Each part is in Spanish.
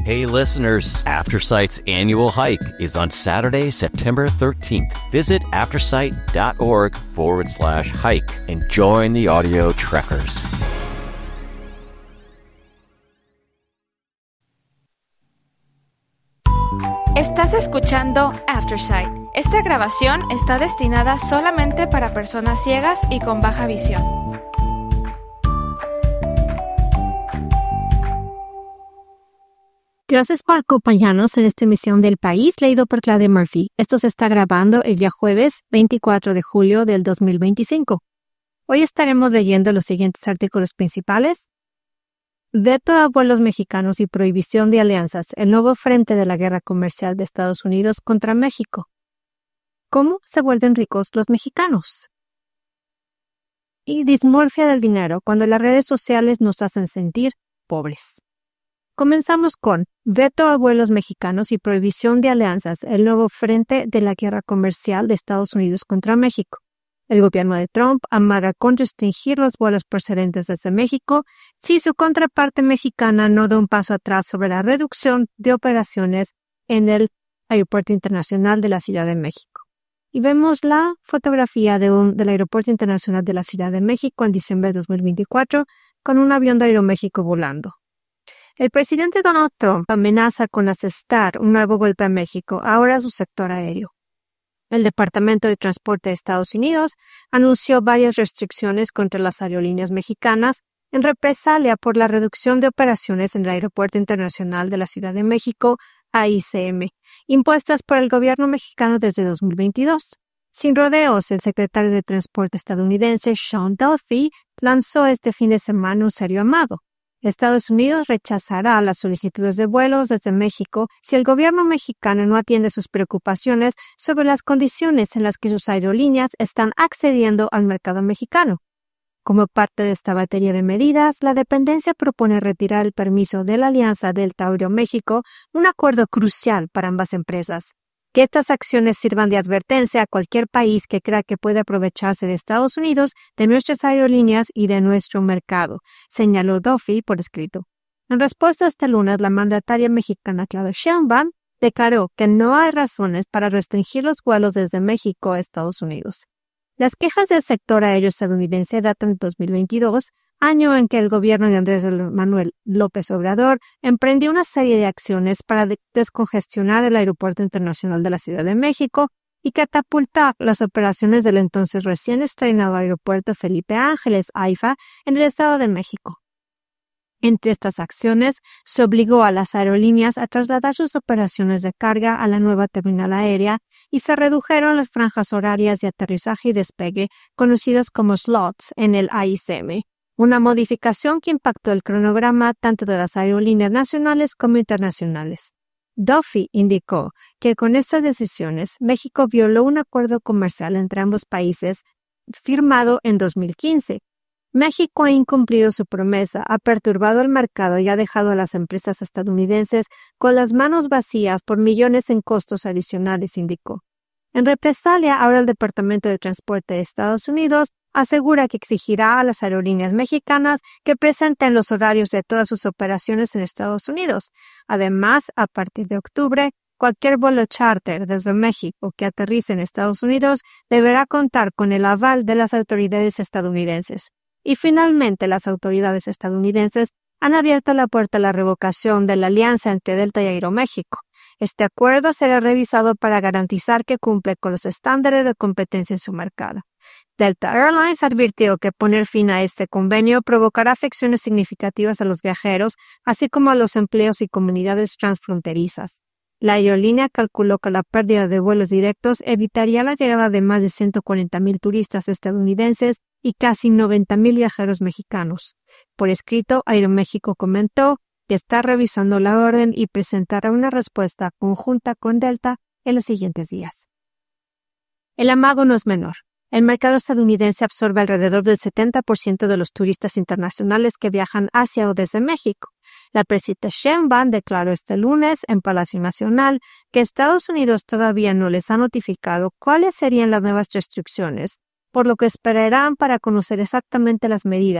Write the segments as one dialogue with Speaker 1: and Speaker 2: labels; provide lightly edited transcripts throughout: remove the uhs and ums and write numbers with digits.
Speaker 1: Hey listeners, Aftersight's annual hike is on Saturday, September 13th. Visit aftersight.org/hike and join the audio trekkers.
Speaker 2: Estás escuchando Aftersight. Esta grabación está destinada solamente para personas ciegas y con baja visión.
Speaker 3: Gracias por acompañarnos en esta emisión del País, leído por Claudia Murphy. Esto se está grabando el día jueves 24 de julio del 2025. Hoy estaremos leyendo los siguientes artículos principales. Veto a vuelos mexicanos y prohibición de alianzas, el nuevo frente de la guerra comercial de Estados Unidos contra México. ¿Cómo se vuelven ricos los mexicanos? Y dismorfia del dinero, cuando las redes sociales nos hacen sentir pobres. Comenzamos con veto a vuelos mexicanos y prohibición de alianzas, el nuevo frente de la guerra comercial de Estados Unidos contra México. El gobierno de Trump amaga con restringir los vuelos procedentes desde México si su contraparte mexicana no da un paso atrás sobre la reducción de operaciones en el Aeropuerto Internacional de la Ciudad de México. Y vemos la fotografía del Aeropuerto Internacional de la Ciudad de México en diciembre de 2024 con un avión de Aeroméxico volando. El presidente Donald Trump amenaza con asestar un nuevo golpe a México, ahora a su sector aéreo. El Departamento de Transporte de Estados Unidos anunció varias restricciones contra las aerolíneas mexicanas en represalia por la reducción de operaciones en el Aeropuerto Internacional de la Ciudad de México, AICM, impuestas por el gobierno mexicano desde 2022. Sin rodeos, el secretario de Transporte estadounidense Sean Duffy lanzó este fin de semana un serio llamado. Estados Unidos rechazará las solicitudes de vuelos desde México si el gobierno mexicano no atiende sus preocupaciones sobre las condiciones en las que sus aerolíneas están accediendo al mercado mexicano. Como parte de esta batería de medidas, la dependencia propone retirar el permiso de la alianza Delta-Aeroméxico, un acuerdo crucial para ambas empresas. Que estas acciones sirvan de advertencia a cualquier país que crea que puede aprovecharse de Estados Unidos, de nuestras aerolíneas y de nuestro mercado, señaló Duffy por escrito. En respuesta a este lunes, la mandataria mexicana Claudia Sheinbaum declaró que no hay razones para restringir los vuelos desde México a Estados Unidos. Las quejas del sector aéreo estadounidense datan de 2022, año en que el gobierno de Andrés Manuel López Obrador emprendió una serie de acciones para descongestionar el Aeropuerto Internacional de la Ciudad de México y catapultar las operaciones del entonces recién estrenado Aeropuerto Felipe Ángeles, AIFA, en el Estado de México. Entre estas acciones, se obligó a las aerolíneas a trasladar sus operaciones de carga a la nueva terminal aérea y se redujeron las franjas horarias de aterrizaje y despegue, conocidas como slots, en el AICM. Una modificación que impactó el cronograma tanto de las aerolíneas nacionales como internacionales. Duffy indicó que con estas decisiones, México violó un acuerdo comercial entre ambos países firmado en 2015. México ha incumplido su promesa, ha perturbado el mercado y ha dejado a las empresas estadounidenses con las manos vacías por millones en costos adicionales, indicó. En represalia, ahora el Departamento de Transporte de Estados Unidos asegura que exigirá a las aerolíneas mexicanas que presenten los horarios de todas sus operaciones en Estados Unidos. Además, a partir de octubre, cualquier vuelo charter desde México que aterrice en Estados Unidos deberá contar con el aval de las autoridades estadounidenses. Y finalmente, las autoridades estadounidenses han abierto la puerta a la revocación de la alianza entre Delta y Aeroméxico. Este acuerdo será revisado para garantizar que cumple con los estándares de competencia en su mercado. Delta Airlines advirtió que poner fin a este convenio provocará afecciones significativas a los viajeros, así como a los empleos y comunidades transfronterizas. La aerolínea calculó que la pérdida de vuelos directos evitaría la llegada de más de 140,000 turistas estadounidenses y casi 90,000 viajeros mexicanos. Por escrito, Aeroméxico comentó que está revisando la orden y presentará una respuesta conjunta con Delta en los siguientes días. El amago no es menor. El mercado estadounidense absorbe alrededor del 70% de los turistas internacionales que viajan hacia o desde México. La presidenta Sheinbaum declaró este lunes en Palacio Nacional que Estados Unidos todavía no les ha notificado cuáles serían las nuevas restricciones, por lo que esperarán para conocer exactamente las medidas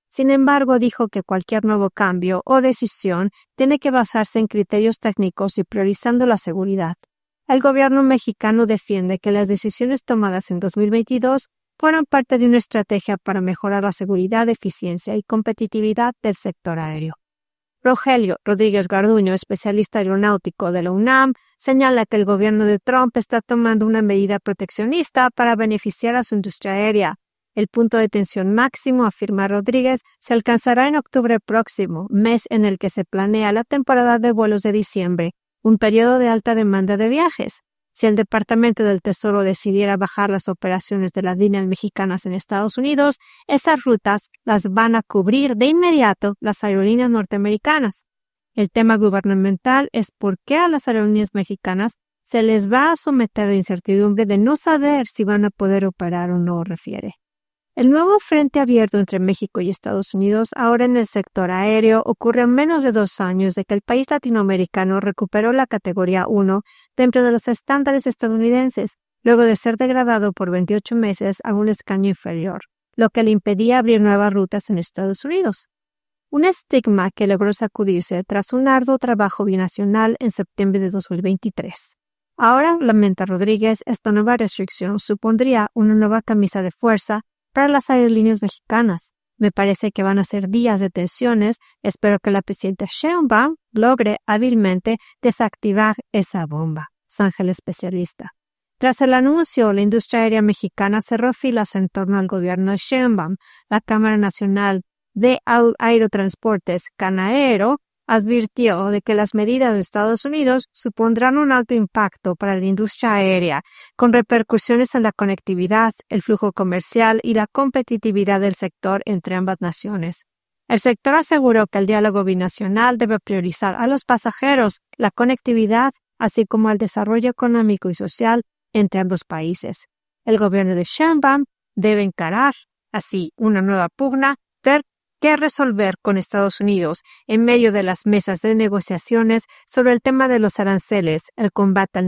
Speaker 3: Sin embargo, dijo que cualquier nuevo cambio o decisión tiene que basarse en criterios técnicos y priorizando la seguridad. El gobierno mexicano defiende que las decisiones tomadas en 2022 fueron parte de una estrategia para mejorar la seguridad, eficiencia y competitividad del sector aéreo. Rogelio Rodríguez Garduño, especialista aeronáutico de la UNAM, señala que el gobierno de Trump está tomando una medida proteccionista para beneficiar a su industria aérea. El punto de tensión máximo, afirma Rodríguez, se alcanzará en octubre próximo, mes en el que se planea la temporada de vuelos de diciembre, un periodo de alta demanda de viajes. Si el Departamento del Tesoro decidiera bajar las operaciones de las líneas mexicanas en Estados Unidos, esas rutas las van a cubrir de inmediato las aerolíneas norteamericanas. El tema gubernamental es por qué a las aerolíneas mexicanas se les va a someter a la incertidumbre de no saber si van a poder operar o no, refiere. El nuevo frente abierto entre México y Estados Unidos ahora en el sector aéreo ocurre en menos de 2 años de que el país latinoamericano recuperó la categoría 1 dentro de los estándares estadounidenses, luego de ser degradado por 28 meses a un escaño inferior, lo que le impedía abrir nuevas rutas en Estados Unidos. Un estigma que logró sacudirse tras un arduo trabajo binacional en septiembre de 2023. Ahora, lamenta Rodríguez, esta nueva restricción supondría una nueva camisa de fuerza para las aerolíneas mexicanas. Me parece que van a ser días de tensiones. Espero que la presidenta Sheinbaum logre hábilmente desactivar esa bomba. Sángel, especialista. Tras el anuncio, la industria aérea mexicana cerró filas en torno al gobierno de Sheinbaum. La Cámara Nacional de Aerotransportes, Canaero, advirtió de que las medidas de Estados Unidos supondrán un alto impacto para la industria aérea, con repercusiones en la conectividad, el flujo comercial y la competitividad del sector entre ambas naciones. El sector aseguró que el diálogo binacional debe priorizar a los pasajeros, la conectividad, así como el desarrollo económico y social entre ambos países. El gobierno de Sheinbaum debe encarar, así, una nueva pugna, ver qué resolver con Estados Unidos en medio de las mesas de negociaciones sobre el tema de los aranceles, el combate al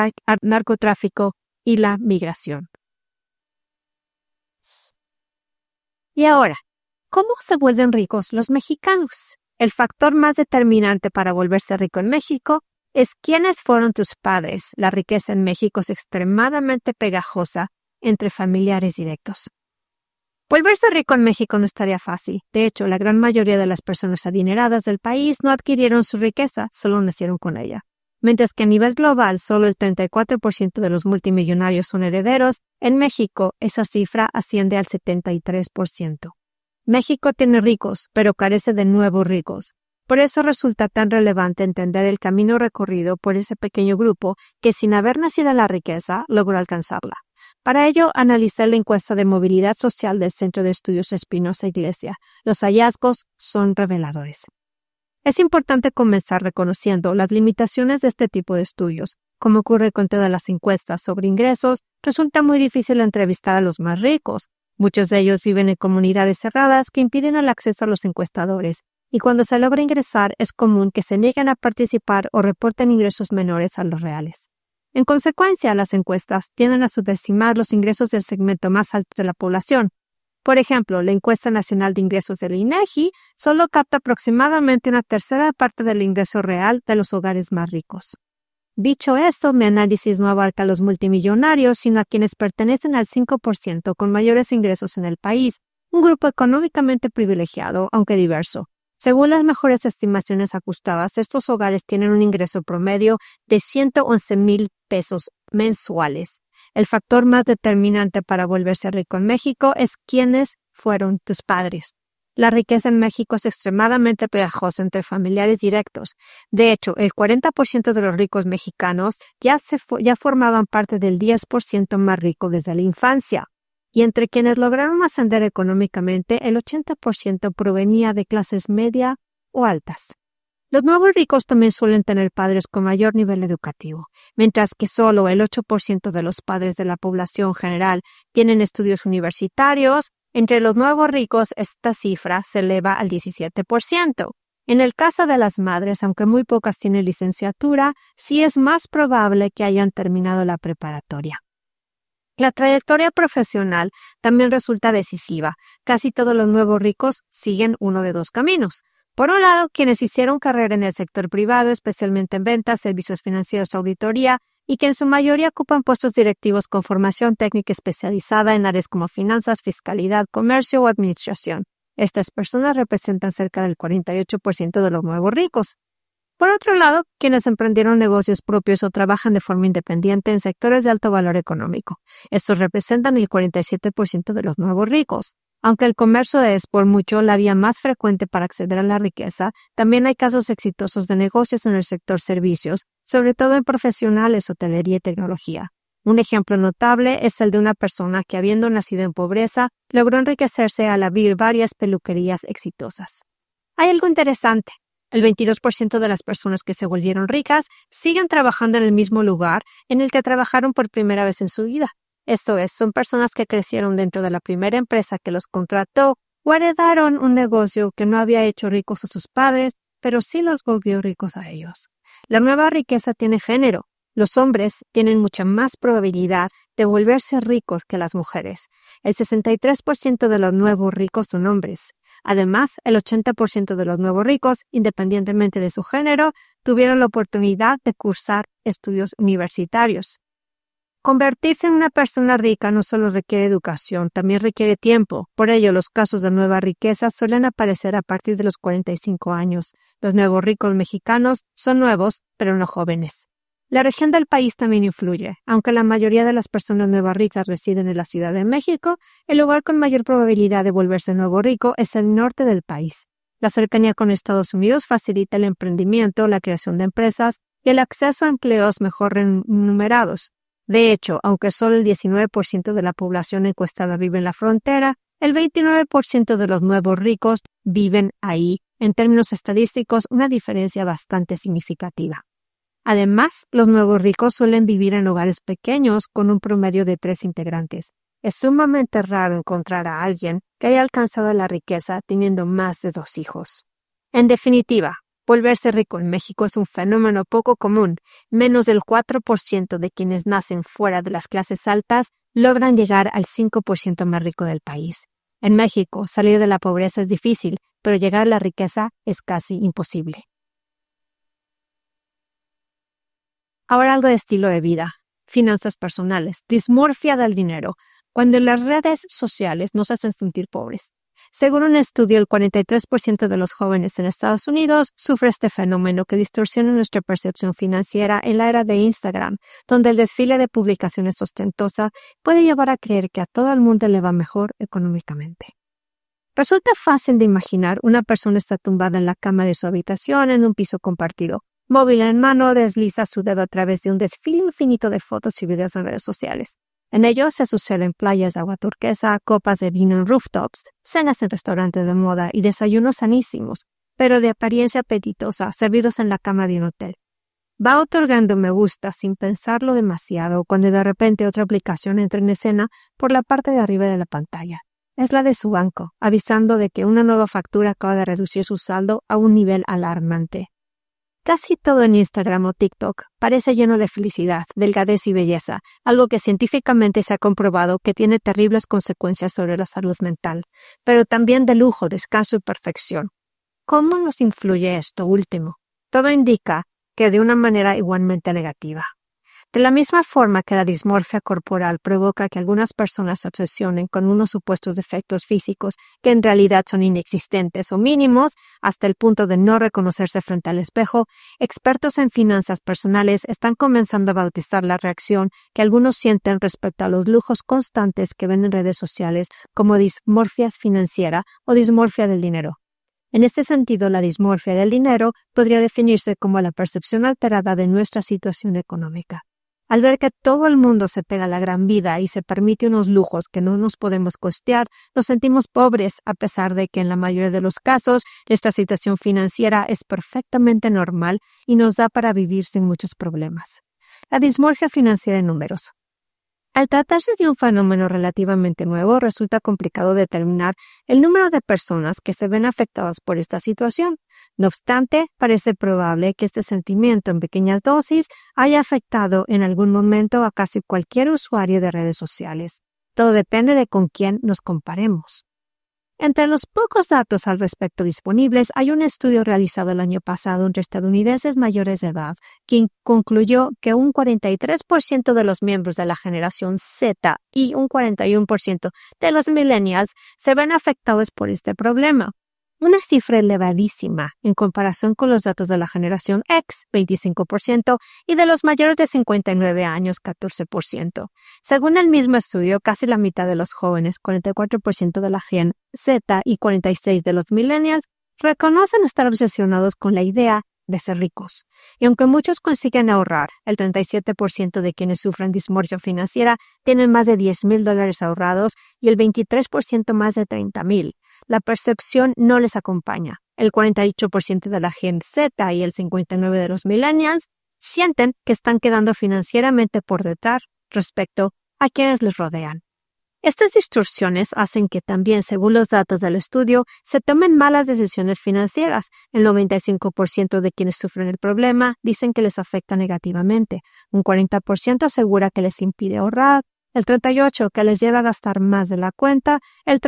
Speaker 3: narcotráfico y la migración. Y ahora, ¿cómo se vuelven ricos los mexicanos? El factor más determinante para volverse rico en México es quiénes fueron tus padres. La riqueza en México es extremadamente pegajosa entre familiares directos. Volverse rico en México no estaría fácil. De hecho, la gran mayoría de las personas adineradas del país no adquirieron su riqueza, solo nacieron con ella. Mientras que a nivel global solo el 34% de los multimillonarios son herederos, en México esa cifra asciende al 73%. México tiene ricos, pero carece de nuevos ricos. Por eso resulta tan relevante entender el camino recorrido por ese pequeño grupo que sin haber nacido en la riqueza logró alcanzarla. Para ello, analicé la encuesta de movilidad social del Centro de Estudios Espinosa Iglesia. Los hallazgos son reveladores. Es importante comenzar reconociendo las limitaciones de este tipo de estudios. Como ocurre con todas las encuestas sobre ingresos, resulta muy difícil entrevistar a los más ricos. Muchos de ellos viven en comunidades cerradas que impiden el acceso a los encuestadores, y cuando se logra ingresar es común que se nieguen a participar o reporten ingresos menores a los reales. En consecuencia, las encuestas tienden a subestimar los ingresos del segmento más alto de la población. Por ejemplo, la encuesta nacional de ingresos del INEGI solo capta aproximadamente una tercera parte del ingreso real de los hogares más ricos. Dicho esto, mi análisis no abarca a los multimillonarios, sino a quienes pertenecen al 5% con mayores ingresos en el país, un grupo económicamente privilegiado, aunque diverso. Según las mejores estimaciones ajustadas, estos hogares tienen un ingreso promedio de 111,000 pesos mensuales. El factor más determinante para volverse rico en México es quiénes fueron tus padres. La riqueza en México es extremadamente pegajosa entre familiares directos. De hecho, el 40% de los ricos mexicanos ya formaban parte del 10% más rico desde la infancia. Y entre quienes lograron ascender económicamente, el 80% provenía de clases media o altas. Los nuevos ricos también suelen tener padres con mayor nivel educativo, mientras que solo el 8% de los padres de la población general tienen estudios universitarios. Entre los nuevos ricos, esta cifra se eleva al 17%. En el caso de las madres, aunque muy pocas tienen licenciatura, sí es más probable que hayan terminado la preparatoria. La trayectoria profesional también resulta decisiva. Casi todos los nuevos ricos siguen uno de dos caminos. Por un lado, quienes hicieron carrera en el sector privado, especialmente en ventas, servicios financieros o auditoría, y que en su mayoría ocupan puestos directivos con formación técnica especializada en áreas como finanzas, fiscalidad, comercio o administración. Estas personas representan cerca del 48% de los nuevos ricos. Por otro lado, quienes emprendieron negocios propios o trabajan de forma independiente en sectores de alto valor económico. Estos representan el 47% de los nuevos ricos. Aunque el comercio es por mucho la vía más frecuente para acceder a la riqueza, también hay casos exitosos de negocios en el sector servicios, sobre todo en profesionales, hotelería y tecnología. Un ejemplo notable es el de una persona que, habiendo nacido en pobreza, logró enriquecerse al abrir varias peluquerías exitosas. Hay algo interesante. El 22% de las personas que se volvieron ricas siguen trabajando en el mismo lugar en el que trabajaron por primera vez en su vida. Esto es, son personas que crecieron dentro de la primera empresa que los contrató o heredaron un negocio que no había hecho ricos a sus padres, pero sí los volvió ricos a ellos. La nueva riqueza tiene género. Los hombres tienen mucha más probabilidad de volverse ricos que las mujeres. El 63% de los nuevos ricos son hombres. Además, el 80% de los nuevos ricos, independientemente de su género, tuvieron la oportunidad de cursar estudios universitarios. Convertirse en una persona rica no solo requiere educación, también requiere tiempo. Por ello, los casos de nueva riqueza suelen aparecer a partir de los 45 años. Los nuevos ricos mexicanos son nuevos, pero no jóvenes. La región del país también influye. Aunque la mayoría de las personas nuevas ricas residen en la Ciudad de México, el lugar con mayor probabilidad de volverse nuevo rico es el norte del país. La cercanía con Estados Unidos facilita el emprendimiento, la creación de empresas y el acceso a empleos mejor remunerados. De hecho, aunque solo el 19% de la población encuestada vive en la frontera, el 29% de los nuevos ricos viven ahí. En términos estadísticos, una diferencia bastante significativa. Además, los nuevos ricos suelen vivir en hogares pequeños con un promedio de 3 integrantes. Es sumamente raro encontrar a alguien que haya alcanzado la riqueza teniendo más de 2 hijos. En definitiva, volverse rico en México es un fenómeno poco común. Menos del 4% de quienes nacen fuera de las clases altas logran llegar al 5% más rico del país. En México, salir de la pobreza es difícil, pero llegar a la riqueza es casi imposible. Ahora algo de estilo de vida, finanzas personales, dismorfia del dinero, cuando las redes sociales nos hacen sentir pobres. Según un estudio, el 43% de los jóvenes en Estados Unidos sufre este fenómeno que distorsiona nuestra percepción financiera en la era de Instagram, donde el desfile de publicaciones ostentosa puede llevar a creer que a todo el mundo le va mejor económicamente. Resulta fácil de imaginar una persona está tumbada en la cama de su habitación en un piso compartido. Móvil en mano, desliza su dedo a través de un desfile infinito de fotos y videos en redes sociales. En ellos se suceden playas de agua turquesa, copas de vino en rooftops, cenas en restaurantes de moda y desayunos sanísimos, pero de apariencia apetitosa, servidos en la cama de un hotel. Va otorgando me gusta sin pensarlo demasiado cuando de repente otra aplicación entra en escena por la parte de arriba de la pantalla. Es la de su banco, avisando de que una nueva factura acaba de reducir su saldo a un nivel alarmante. Casi todo en Instagram o TikTok parece lleno de felicidad, delgadez y belleza, algo que científicamente se ha comprobado que tiene terribles consecuencias sobre la salud mental, pero también de lujo, descanso y perfección. ¿Cómo nos influye esto último? Todo indica que de una manera igualmente negativa. De la misma forma que la dismorfia corporal provoca que algunas personas se obsesionen con unos supuestos defectos físicos que en realidad son inexistentes o mínimos hasta el punto de no reconocerse frente al espejo, expertos en finanzas personales están comenzando a bautizar la reacción que algunos sienten respecto a los lujos constantes que ven en redes sociales como dismorfia financiera o dismorfia del dinero. En este sentido, la dismorfia del dinero podría definirse como la percepción alterada de nuestra situación económica. Al ver que todo el mundo se pega a la gran vida y se permite unos lujos que no nos podemos costear, nos sentimos pobres a pesar de que en la mayoría de los casos nuestra situación financiera es perfectamente normal y nos da para vivir sin muchos problemas. La dismorfia financiera en números. Al tratarse de un fenómeno relativamente nuevo, resulta complicado determinar el número de personas que se ven afectadas por esta situación. No obstante, parece probable que este sentimiento en pequeñas dosis haya afectado en algún momento a casi cualquier usuario de redes sociales. Todo depende de con quién nos comparemos. Entre los pocos datos al respecto disponibles, hay un estudio realizado el año pasado entre estadounidenses mayores de edad, que concluyó que un 43% de los miembros de la generación Z y un 41% de los millennials se ven afectados por este problema. Una cifra elevadísima en comparación con los datos de la generación X, 25%, y de los mayores de 59 años, 14%. Según el mismo estudio, casi la mitad de los jóvenes, 44% de la Gen Z y 46% de los millennials, reconocen estar obsesionados con la idea de ser ricos. Y aunque muchos consiguen ahorrar, el 37% de quienes sufren dismorfia financiera tienen más de $10,000 ahorrados y el 23% más de $30,000. La percepción no les acompaña. El 48% de la Gen Z y el 59% de los millennials sienten que están quedando financieramente por detrás respecto a quienes les rodean. Estas distorsiones hacen que también, según los datos del estudio, se tomen malas decisiones financieras. El 95% de quienes sufren el problema dicen que les afecta negativamente. Un 40% asegura que les impide ahorrar. El 38% que les lleva a gastar más de la cuenta, el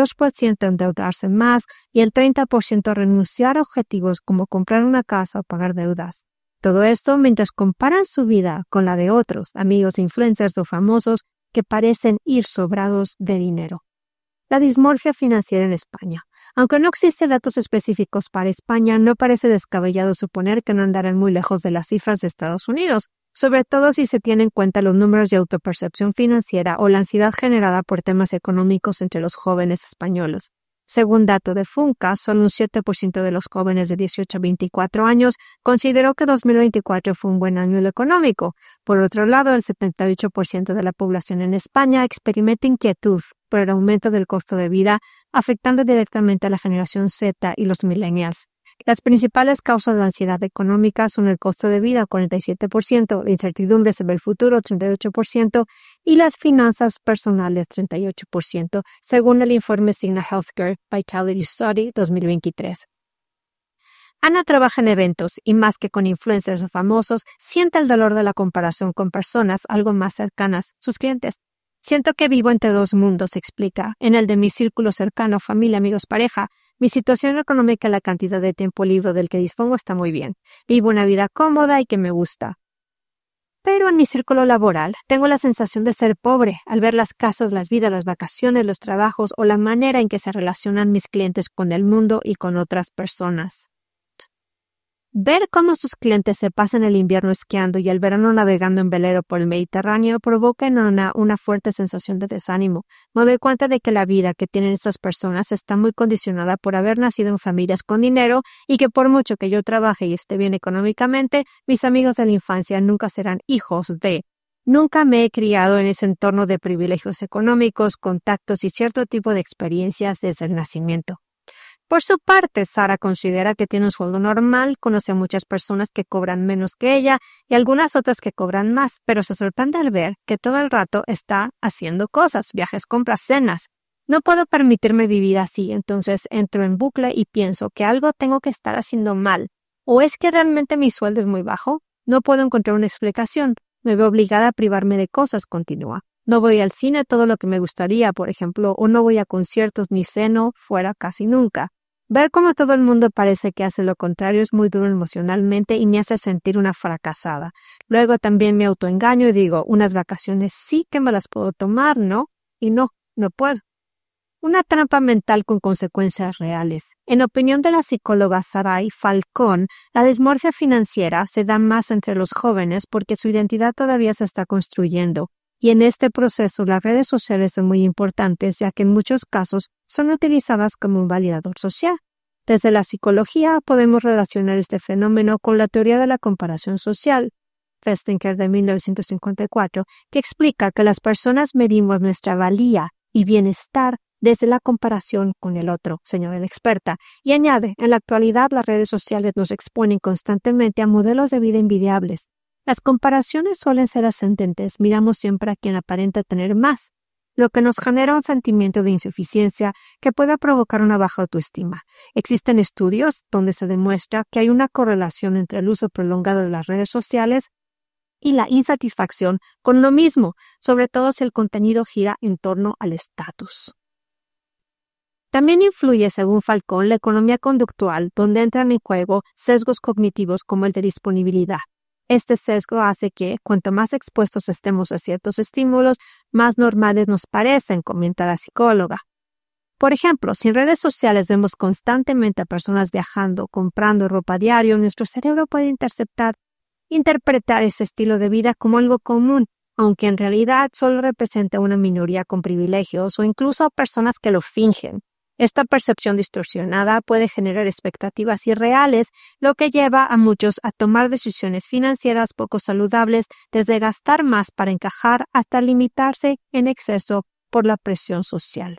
Speaker 3: 32% endeudarse más y el 30% renunciar a objetivos como comprar una casa o pagar deudas. Todo esto mientras comparan su vida con la de otros amigos influencers o famosos que parecen ir sobrados de dinero. La dismorfia financiera en España. Aunque no existen datos específicos para España, no parece descabellado suponer que no andarán muy lejos de las cifras de Estados Unidos, sobre todo si se tienen en cuenta los números de autopercepción financiera o la ansiedad generada por temas económicos entre los jóvenes españoles. Según datos de Funca, solo un 7% de los jóvenes de 18 a 24 años consideró que 2024 fue un buen año económico. Por otro lado, el 78% de la población en España experimenta inquietud por el aumento del costo de vida, afectando directamente a la generación Z y los millennials. Las principales causas de la ansiedad económica son el costo de vida, 47%, la incertidumbre sobre el futuro, 38%, y las finanzas personales, 38%, según el informe Cigna Healthcare Vitality Study 2023. Ana trabaja en eventos y más que con influencers o famosos, siente el dolor de la comparación con personas algo más cercanas, sus clientes. Siento que vivo entre dos mundos, explica. En el de mi círculo cercano, familia, amigos, pareja, mi situación económica y la cantidad de tiempo libre del que dispongo está muy bien. Vivo una vida cómoda y que me gusta. Pero en mi círculo laboral tengo la sensación de ser pobre al ver las casas, las vidas, las vacaciones, los trabajos o la manera en que se relacionan mis clientes con el mundo y con otras personas. Ver cómo sus clientes se pasan el invierno esquiando y el verano navegando en velero por el Mediterráneo provoca en Ana una fuerte sensación de desánimo. Me doy cuenta de que la vida que tienen estas personas está muy condicionada por haber nacido en familias con dinero y que por mucho que yo trabaje y esté bien económicamente, mis amigos de la infancia nunca serán hijos de. Nunca me he criado en ese entorno de privilegios económicos, contactos y cierto tipo de experiencias desde el nacimiento. Por su parte, Sara considera que tiene un sueldo normal, conoce a muchas personas que cobran menos que ella y algunas otras que cobran más, pero se sorprende al ver que todo el rato está haciendo cosas, viajes, compras, cenas. No puedo permitirme vivir así, entonces entro en bucle y pienso que algo tengo que estar haciendo mal. ¿O es que realmente mi sueldo es muy bajo? No puedo encontrar una explicación. Me veo obligada a privarme de cosas, continúa. No voy al cine todo lo que me gustaría, por ejemplo, o no voy a conciertos ni ceno fuera casi nunca. Ver cómo todo el mundo parece que hace lo contrario es muy duro emocionalmente y me hace sentir una fracasada. Luego también me autoengaño y digo, unas vacaciones sí que me las puedo tomar, ¿no? Y no puedo. Una trampa mental con consecuencias reales. En opinión de la psicóloga Sarai Falcón, la dismorfia financiera se da más entre los jóvenes porque su identidad todavía se está construyendo. Y en este proceso las redes sociales son muy importantes ya que en muchos casos son utilizadas como un validador social. Desde la psicología podemos relacionar este fenómeno con la teoría de la comparación social, Festinger de 1954, que explica que las personas medimos nuestra valía y bienestar desde la comparación con el otro, señala la experta, y añade, en la actualidad las redes sociales nos exponen constantemente a modelos de vida envidiables. Las comparaciones suelen ser ascendentes, miramos siempre a quien aparenta tener más, lo que nos genera un sentimiento de insuficiencia que puede provocar una baja autoestima. Existen estudios donde se demuestra que hay una correlación entre el uso prolongado de las redes sociales y la insatisfacción con lo mismo, sobre todo si el contenido gira en torno al estatus. También influye, según Falcón, la economía conductual, donde entran en juego sesgos cognitivos como el de disponibilidad. Este sesgo hace que, cuanto más expuestos estemos a ciertos estímulos, más normales nos parecen, comenta la psicóloga. Por ejemplo, si en redes sociales vemos constantemente a personas viajando, comprando ropa a diario, nuestro cerebro puede interpretar ese estilo de vida como algo común, aunque en realidad solo representa una minoría con privilegios o incluso a personas que lo fingen. Esta percepción distorsionada puede generar expectativas irreales, lo que lleva a muchos a tomar decisiones financieras poco saludables, desde gastar más para encajar hasta limitarse en exceso por la presión social.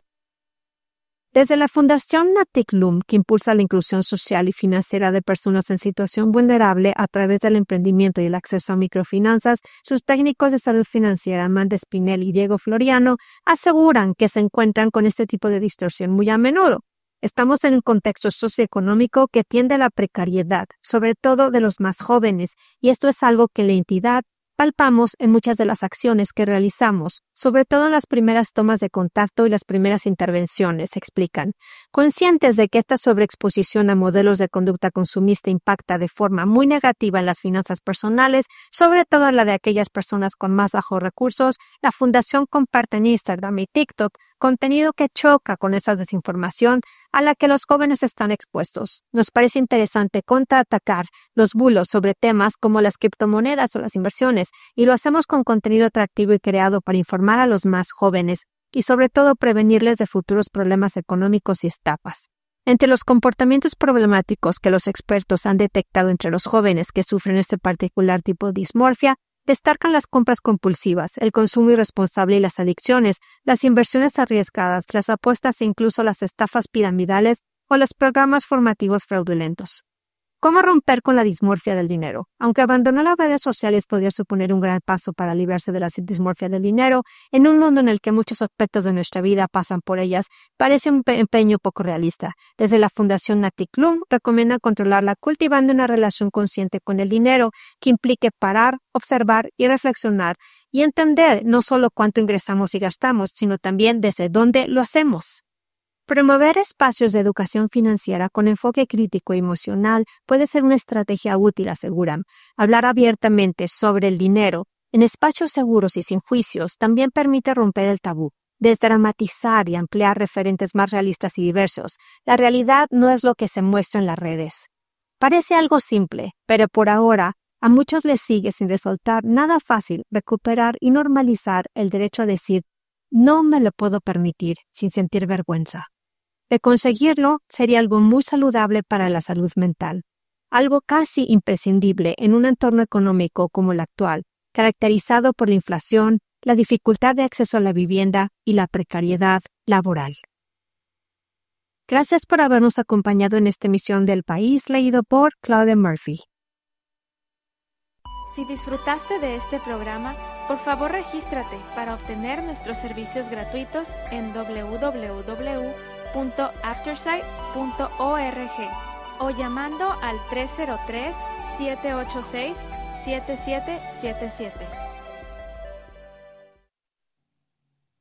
Speaker 3: Desde la Fundación Natiklum, que impulsa la inclusión social y financiera de personas en situación vulnerable a través del emprendimiento y el acceso a microfinanzas, sus técnicos de salud financiera, Amanda Spinell y Diego Floriano, aseguran que se encuentran con este tipo de distorsión muy a menudo. Estamos en un contexto socioeconómico que tiende a la precariedad, sobre todo de los más jóvenes, y esto es algo que la entidad palpamos en muchas de las acciones que realizamos, sobre todo en las primeras tomas de contacto y las primeras intervenciones, explican. Conscientes de que esta sobreexposición a modelos de conducta consumista impacta de forma muy negativa en las finanzas personales, sobre todo en la de aquellas personas con más bajos recursos, la Fundación comparte en Instagram y TikTok contenido que choca con esa desinformación a la que los jóvenes están expuestos. Nos parece interesante contraatacar los bulos sobre temas como las criptomonedas o las inversiones, y lo hacemos con contenido atractivo y creado para informar a los más jóvenes y sobre todo prevenirles de futuros problemas económicos y estafas. Entre los comportamientos problemáticos que los expertos han detectado entre los jóvenes que sufren este particular tipo de dismorfia, destacan las compras compulsivas, el consumo irresponsable y las adicciones, las inversiones arriesgadas, las apuestas e incluso las estafas piramidales o los programas formativos fraudulentos. ¿Cómo romper con la dismorfia del dinero? Aunque abandonar las redes sociales podría suponer un gran paso para librarse de la dismorfia del dinero, en un mundo en el que muchos aspectos de nuestra vida pasan por ellas, parece un empeño poco realista. Desde la Fundación Natiklum recomiendan controlarla cultivando una relación consciente con el dinero que implique parar, observar y reflexionar y entender no solo cuánto ingresamos y gastamos, sino también desde dónde lo hacemos. Promover espacios de educación financiera con enfoque crítico y emocional puede ser una estrategia útil, aseguran. Hablar abiertamente sobre el dinero en espacios seguros y sin juicios también permite romper el tabú, desdramatizar y ampliar referentes más realistas y diversos. La realidad no es lo que se muestra en las redes. Parece algo simple, pero por ahora a muchos les sigue sin resultar nada fácil recuperar y normalizar el derecho a decir «no me lo puedo permitir» sin sentir vergüenza. De conseguirlo, sería algo muy saludable para la salud mental, algo casi imprescindible en un entorno económico como el actual, caracterizado por la inflación, la dificultad de acceso a la vivienda y la precariedad laboral. Gracias por habernos acompañado en esta emisión del País, leído por Claudia Murphy.
Speaker 2: Si disfrutaste de este programa, por favor regístrate para obtener nuestros servicios gratuitos en www.aftersight.org o llamando al 303-786-7777.